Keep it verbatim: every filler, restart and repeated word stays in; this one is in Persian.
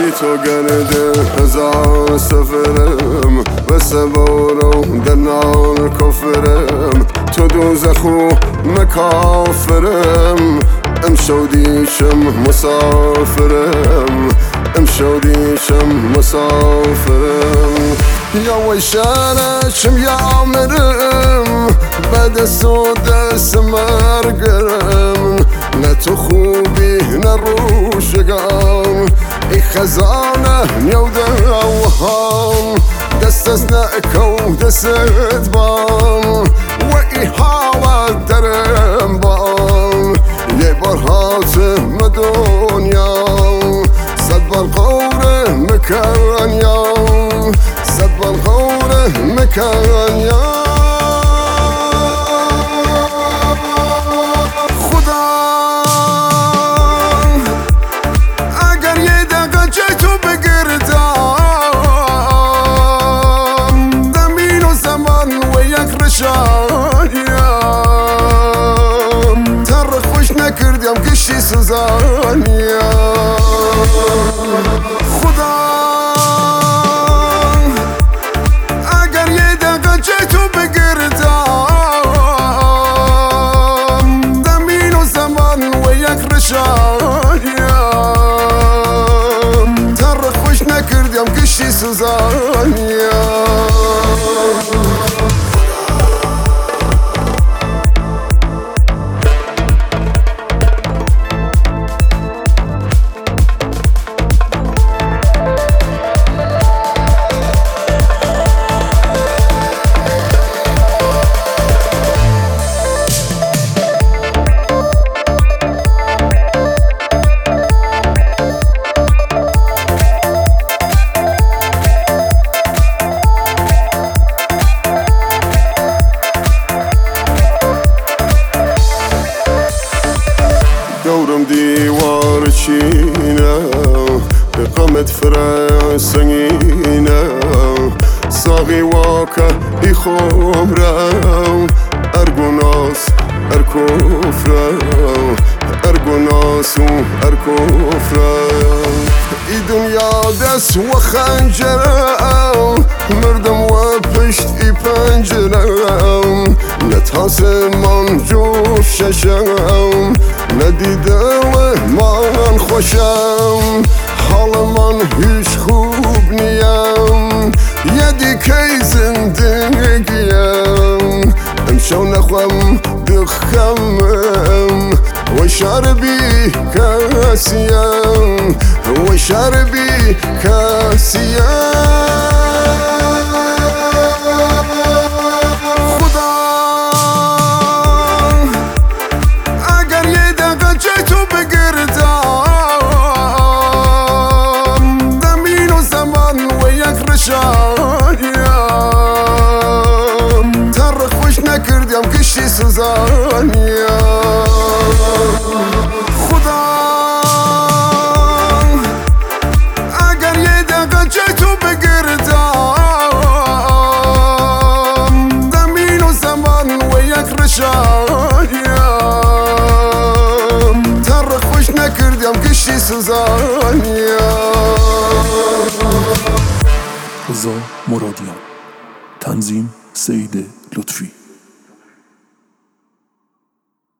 بی تو گرده هزار سفرم و سوارو در نار کفرم تو دوزخ و مکافرم امشو دیشم مسافرم امشو دیشم مسافرم یا ویشانشم یا مرم بعد سو دست مرگرم نه تو خوبی نه روشگام ای خزانه نیوده اوهام دست از نکو دست بام و ای حالا درم بام یه بار حاتم دنیا صد بار قوره مکن یا صد بار قوره مکن یا تر خوش نکردیم کشی سوزانیا خدا اگر یه دقیقه جای تو بگردم زمین و زمان و یک رشانیا تر خوش نکردیم کشی سوزانیا دورم دیوار چینه قامت فرای سنگینه ساقی واکه ای خمره ارگوناس ارکفره ارگوناس و ارکفره ای دنیا دست و خنجره مردم و پشت ای پنجره نتاس من جوف ششم ندیده من خوشم حال من هیچ خوب نیم یه دیگه زندگیم امشو نخوام دخمم و شربی کسیم و شربی کسیم تر خوش نکردیم کشی سوزانیا خدا اگر یه دقیقه جای تو بگردم زمین و زمان و یک رشانیا تر خوش نکردیم کشی سوزانیا رضا مرادیان، تنظیم سید لطفی.